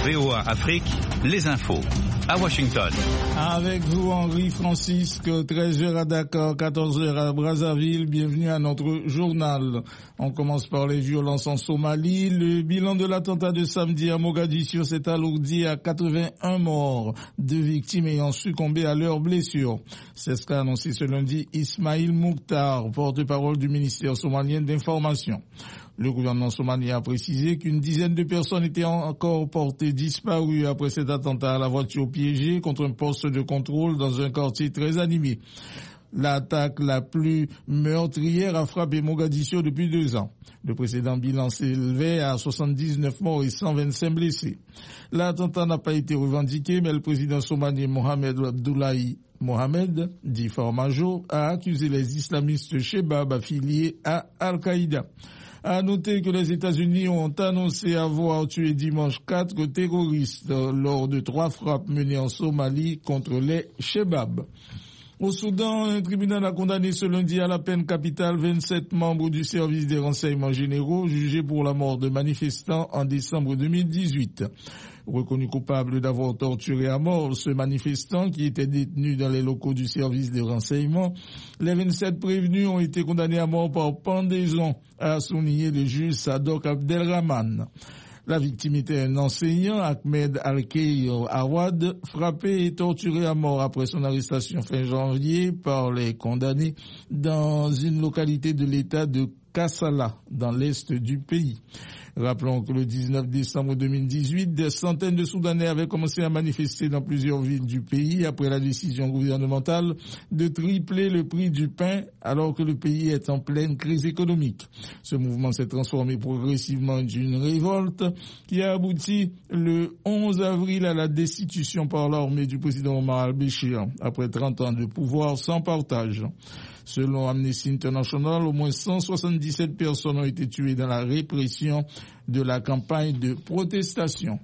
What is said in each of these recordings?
VOA Afrique, les infos. À Washington. Avec vous, Henri Francisque, 13h à Dakar, 14h à Brazzaville. Bienvenue à notre journal. On commence par les violences en Somalie. Le bilan de l'attentat de samedi à Mogadiscio s'est alourdi à 81 morts, 2 victimes ayant succombé à leurs blessures. C'est ce qu'a annoncé ce lundi Ismail Mukhtar, porte-parole du ministère somalien d'information. Le gouvernement somalien a précisé qu'une dizaine de personnes étaient encore portées disparues après cet attentat à la voiture piégée contre un poste de contrôle dans un quartier très animé. L'attaque la plus meurtrière a frappé Mogadiscio depuis 2 ans. Le précédent bilan s'élevait à 79 morts et 125 blessés. L'attentat n'a pas été revendiqué, mais le président somalien Mohamed Abdullahi Mohamed, dit Farmajo, a accusé les islamistes Shebab affiliés à Al-Qaïda. À noter que les États-Unis ont annoncé avoir tué dimanche 4 terroristes lors de 3 frappes menées en Somalie contre les Shebab. Au Soudan, un tribunal a condamné ce lundi à la peine capitale 27 membres du service des renseignements généraux jugés pour la mort de manifestants en décembre 2018. Reconnu coupable d'avoir torturé à mort ce manifestant qui était détenu dans les locaux du service de renseignement, les 27 prévenus ont été condamnés à mort par pendaison, a souligné le juge Sadok Abdelrahman. La victime était un enseignant, Ahmed Al-Keir Awad, frappé et torturé à mort après son arrestation fin janvier par les condamnés dans une localité de l'état de Kassala, dans l'est du pays. Rappelons que le 19 décembre 2018, des centaines de Soudanais avaient commencé à manifester dans plusieurs villes du pays après la décision gouvernementale de tripler le prix du pain alors que le pays est en pleine crise économique. Ce mouvement s'est transformé progressivement d'une révolte qui a abouti le 11 avril à la destitution par l'armée du président Omar al-Béchir après 30 ans de pouvoir sans partage. Selon Amnesty International, au moins 177 personnes ont été tuées dans la répression de la campagne de protestation.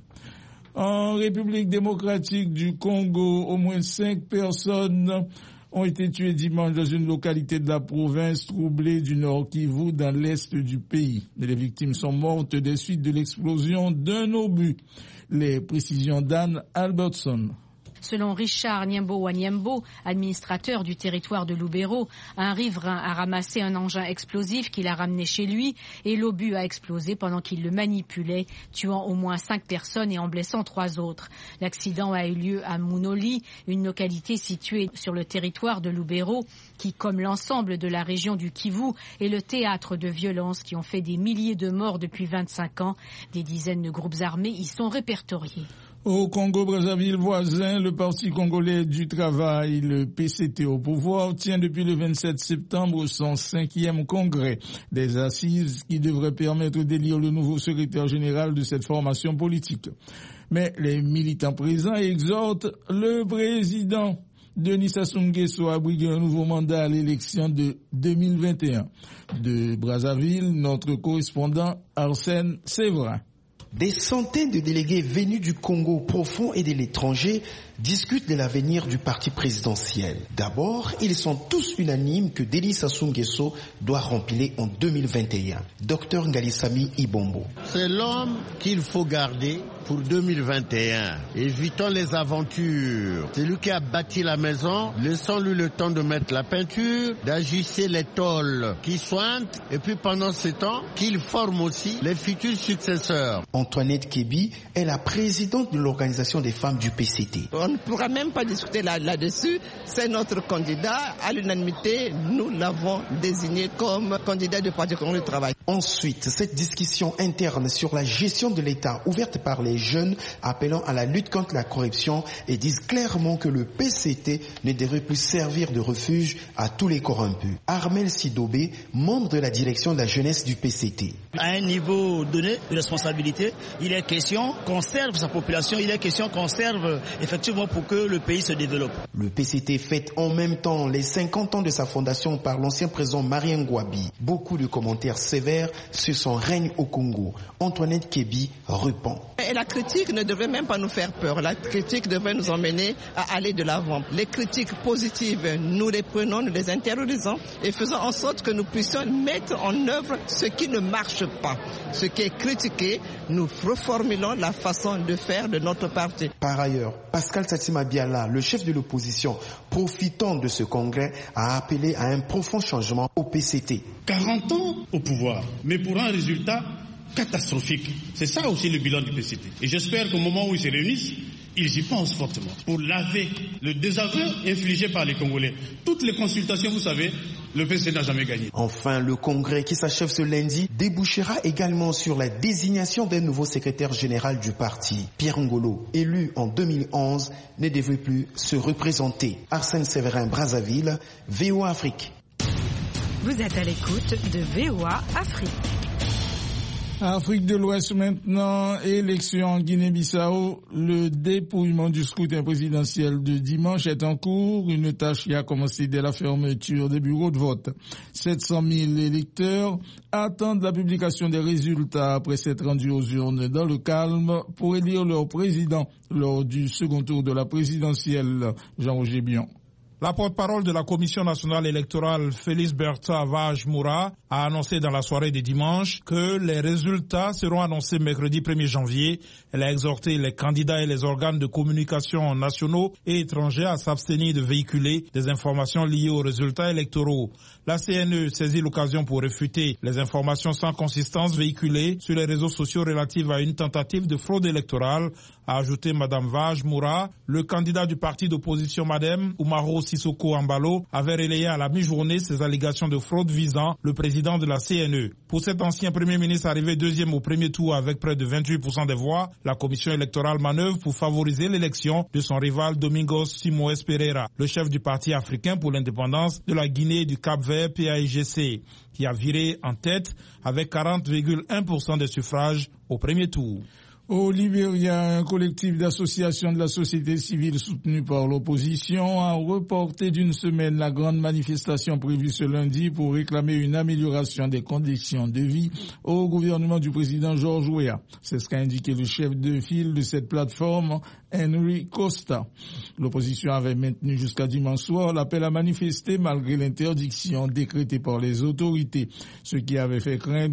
En République démocratique du Congo, au moins 5 personnes ont été tuées dimanche dans une localité de la province troublée du Nord Kivu dans l'est du pays. Les victimes sont mortes des suites de l'explosion d'un obus. Les précisions d'Anne Albertson. Selon Richard Niembo, administrateur du territoire de Lubero, un riverain a ramassé un engin explosif qu'il a ramené chez lui et l'obus a explosé pendant qu'il le manipulait, tuant au moins 5 personnes et en blessant 3 autres. L'accident a eu lieu à Munoli, une localité située sur le territoire de Lubero qui, comme l'ensemble de la région du Kivu, est le théâtre de violences qui ont fait des milliers de morts depuis 25 ans. Des dizaines de groupes armés y sont répertoriés. Au Congo-Brazzaville voisin, le Parti congolais du travail, le PCT au pouvoir, tient depuis le 27 septembre son 5e congrès des assises qui devrait permettre d'élire le nouveau secrétaire général de cette formation politique. Mais les militants présents exhortent le président Denis Sassou Nguesso à briguer un nouveau mandat à l'élection de 2021. De Brazzaville, notre correspondant Arsène Séverin. Des centaines de délégués venus du Congo profond et de l'étranger discutent de l'avenir du parti présidentiel. D'abord, ils sont tous unanimes que Denis Sassou Nguesso doit remplir en 2021. Dr Ngalisami Ibombo. C'est l'homme qu'il faut garder pour 2021. Évitons les aventures. C'est lui qui a bâti la maison. Laissons-lui le temps de mettre la peinture, d'ajuster les tôles qui sointent et puis pendant ce temps, qu'il forme aussi les futurs successeurs. Antoinette Kebi est la présidente de l'organisation des femmes du PCT. On ne pourra même pas discuter là-dessus. C'est notre candidat. À l'unanimité, nous l'avons désigné comme candidat du Parti congolais du travail. Ensuite, cette discussion interne sur la gestion de l'État ouverte par les jeunes appelant à la lutte contre la corruption et disent clairement que le PCT ne devrait plus servir de refuge à tous les corrompus. Armel Sidobé, membre de la direction de la jeunesse du PCT. À un niveau donné de responsabilité, il est question qu'on serve sa population, il est question qu'on serve effectivement pour que le pays se développe. Le PCT fête en même temps les 50 ans de sa fondation par l'ancien président Marien Ngouabi. Beaucoup de commentaires sévères sur son règne au Congo. Antoinette Kebi répond. Elle la critique ne devrait même pas nous faire peur. La critique devrait nous emmener à aller de l'avant. Les critiques positives, nous les prenons, nous les intériorisons et faisons en sorte que nous puissions mettre en œuvre ce qui ne marche pas. Ce qui est critiqué, nous reformulons la façon de faire de notre parti. Par ailleurs, Pascal Satima Biala, le chef de l'opposition, profitant de ce congrès, a appelé à un profond changement au PCT. 40 ans au pouvoir, mais pour un résultat catastrophique. C'est ça aussi le bilan du PCT. Et j'espère qu'au moment où ils se réunissent, ils y pensent fortement pour laver le désaveu infligé par les Congolais. Toutes les consultations, vous savez, le PCT n'a jamais gagné. Enfin, le congrès qui s'achève ce lundi débouchera également sur la désignation d'un nouveau secrétaire général du parti. Pierre Ngolo, élu en 2011, ne devait plus se représenter. Arsène Séverin, Brazzaville, VOA Afrique. Vous êtes à l'écoute de VOA Afrique. Afrique de l'Ouest maintenant, élection en Guinée-Bissau. Le dépouillement du scrutin présidentiel de dimanche est en cours. Une tâche qui a commencé dès la fermeture des bureaux de vote. 700 000 électeurs attendent la publication des résultats après s'être rendus aux urnes dans le calme pour élire leur président lors du second tour de la présidentielle. Jean-Roger Bion. La porte-parole de la Commission nationale électorale, Félix Bertha Vage-Moura, a annoncé dans la soirée de dimanche que les résultats seront annoncés mercredi 1er janvier. Elle a exhorté les candidats et les organes de communication nationaux et étrangers à s'abstenir de véhiculer des informations liées aux résultats électoraux. La CNE saisit l'occasion pour réfuter les informations sans consistance véhiculées sur les réseaux sociaux relatives à une tentative de fraude électorale, a ajouté Madame Vage-Moura. Le candidat du parti d'opposition Madem, Oumaro Sissoko Ambalo, avait relayé à la mi-journée ces allégations de fraude visant le président de la CNE. Pour cet ancien Premier ministre arrivé deuxième au premier tour avec près de 28% des voix, la commission électorale manœuvre pour favoriser l'élection de son rival Domingos Simoes Pereira, le chef du parti africain pour l'indépendance de la Guinée et du Cap-Vert PAIGC, qui a viré en tête avec 40,1% des suffrages au premier tour. Au Libéria, un collectif d'associations de la société civile soutenu par l'opposition a reporté d'une semaine la grande manifestation prévue ce lundi pour réclamer une amélioration des conditions de vie au gouvernement du président George Weah. C'est ce qu'a indiqué le chef de file de cette plateforme, Henry Costa. L'opposition avait maintenu jusqu'à dimanche soir l'appel à manifester malgré l'interdiction décrétée par les autorités, ce qui avait fait craindre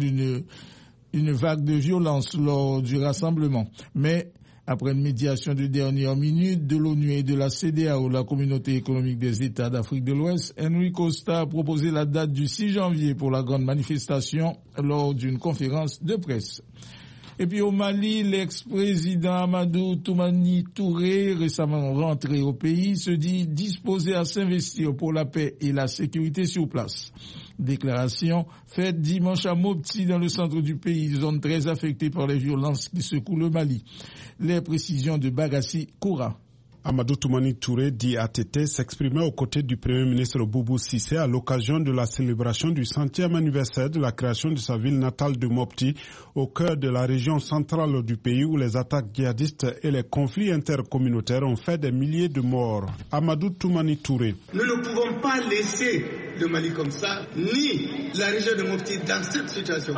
une vague de violence lors du rassemblement. Mais après une médiation de dernière minute de l'ONU et de la CEDEAO, la communauté économique des États d'Afrique de l'Ouest, Henry Costa a proposé la date du 6 janvier pour la grande manifestation lors d'une conférence de presse. Et puis au Mali, l'ex-président Amadou Toumani Touré, récemment rentré au pays, se dit disposé à s'investir pour la paix et la sécurité sur place. Déclaration faite dimanche à Mopti dans le centre du pays, zone très affectée par les violences qui secouent le Mali. Les précisions de Bagassi Koura. Amadou Toumani Touré, dit ATT, s'exprimait aux côtés du Premier ministre Boubou Cissé à l'occasion de la célébration du 100e anniversaire de la création de sa ville natale de Mopti, au cœur de la région centrale du pays où les attaques djihadistes et les conflits intercommunautaires ont fait des milliers de morts. Amadou Toumani Touré. Nous ne pouvons pas laisser le Mali comme ça, ni la région de Mopti dans cette situation.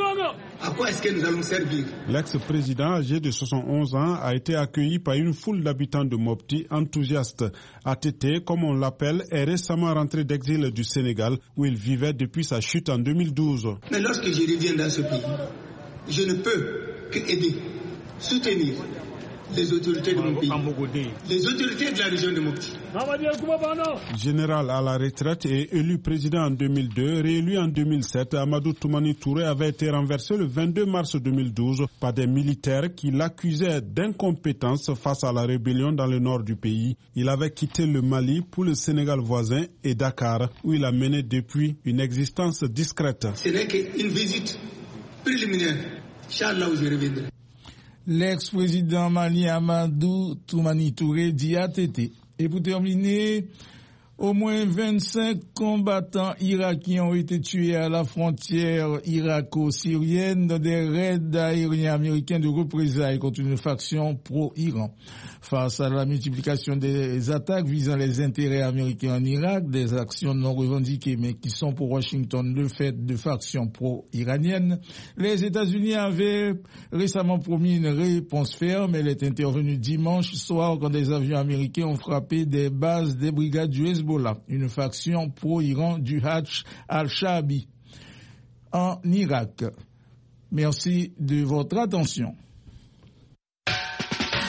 À quoi est-ce que nous allons servir? L'ex-président, âgé de 71 ans, a été accueilli par une foule d'habitants de Mopti enthousiastes. ATT, comme on l'appelle, est récemment rentré d'exil du Sénégal, où il vivait depuis sa chute en 2012. Mais lorsque je reviens dans ce pays, je ne peux que aider, soutenir les autorités de mon pays, les autorités de la région de Mopti. Général à la retraite et élu président en 2002, réélu en 2007, Amadou Toumani Touré avait été renversé le 22 mars 2012 par des militaires qui l'accusaient d'incompétence face à la rébellion dans le nord du pays. Il avait quitté le Mali pour le Sénégal voisin et Dakar, où il a mené depuis une existence discrète. Ce n'est qu'une visite préliminaire. Inch'Allah, où je reviendrai. L'ex-président malien Amadou Toumani Touré dit ATT. Et pour terminer, Au moins 25 combattants irakiens ont été tués à la frontière irako-syrienne dans des raids aériens américains de représailles contre une faction pro-Iran. Face à la multiplication des attaques visant les intérêts américains en Irak, des actions non revendiquées mais qui sont pour Washington le fait de factions pro-iraniennes, les États-Unis avaient récemment promis une réponse ferme. Elle est intervenue dimanche soir quand des avions américains ont frappé des bases des brigades du Hezbollah, une faction pro-Iran du Hajj al-Shaabi en Irak. Merci de votre attention.